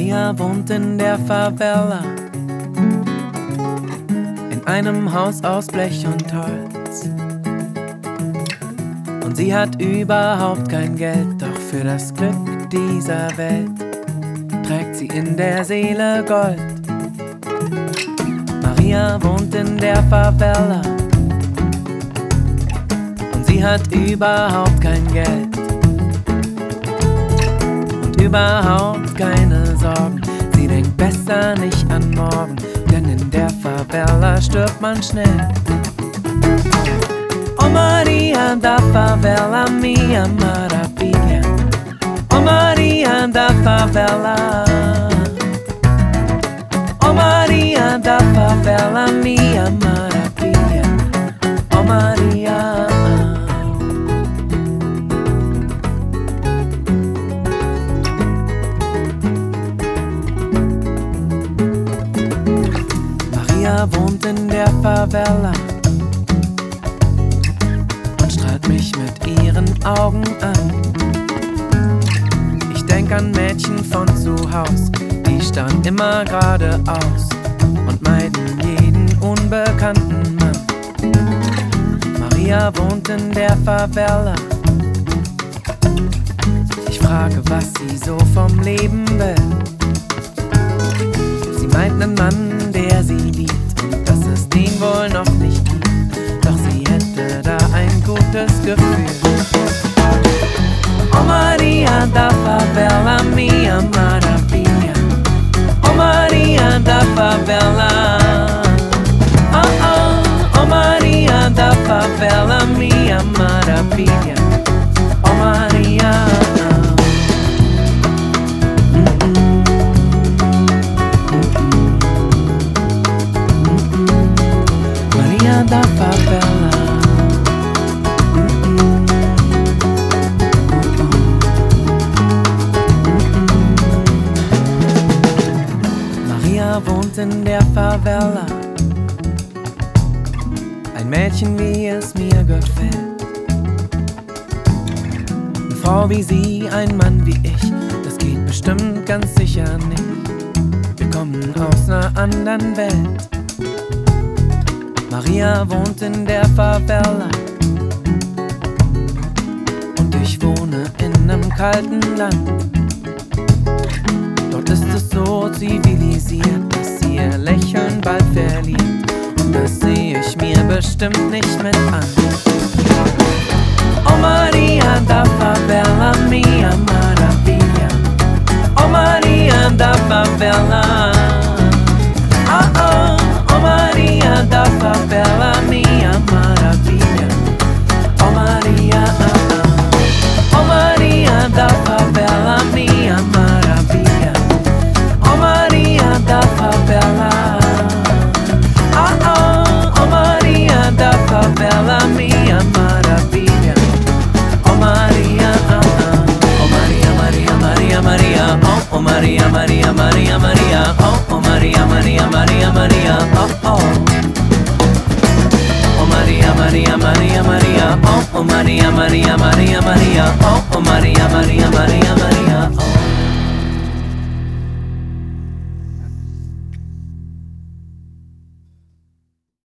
Maria wohnt in der Favela, in einem Haus aus Blech und Holz. Und sie hat überhaupt kein Geld, doch für das Glück dieser Welt trägt sie in der Seele Gold. Maria wohnt in der Favela und sie hat überhaupt kein Geld und überhaupt keine Sorgen. Sie denkt besser nicht an morgen, denn in der Favela stirbt man schnell. Oh Maria da Favela, mia maravilha. Oh Maria da Favela. Oh Maria da Favela, mia maravilha. Oh Maria. Maria wohnt in der Favela und strahlt mich mit ihren Augen an. Ich denk an Mädchen von zu Haus, die starren immer geradeaus und meiden jeden unbekannten Mann. Maria wohnt in der Favela. Ich frage, was sie so vom Leben will. Sie meint nen Mann, der sie liebt und dass es den wohl noch nicht gibt, doch sie hätte da ein gutes Gefühl. Oh Maria da Favela, mia maravilha. Oh Maria da Favela. Oh oh, oh Maria da Favela, mia maravilha. Oh Maria. Maria da Favela. Maria wohnt in der Favela, ein Mädchen, wie es mir gefällt. Eine Frau wie sie, ein Mann wie ich, das geht bestimmt ganz sicher nicht. Wir kommen aus ner anderen Welt. Maria wohnt in der Favela und ich wohne in nem kalten Land. Dort ist es so zivilisiert, dass sie ihr Lächeln bald verliert. Und das seh ich mir bestimmt nicht mit an. Oh Maria da Favela, mia maravilha. Oh Maria da Favela. Oh oh, oh Maria da Favela, mia maravilha. Oh Maria, oh Maria da Favela, mia maravilha. Oh Maria da Favela. Oh oh, oh Maria da Favela, mia maravilha. Oh Maria, oh Maria, Maria, Maria, Maria. Oh Maria, Maria, Maria, Maria. Oh Maria, Maria, Maria, Maria. Oh Maria, Maria, Maria, Maria. Oh Maria, Maria, Maria, Maria. Oh Maria.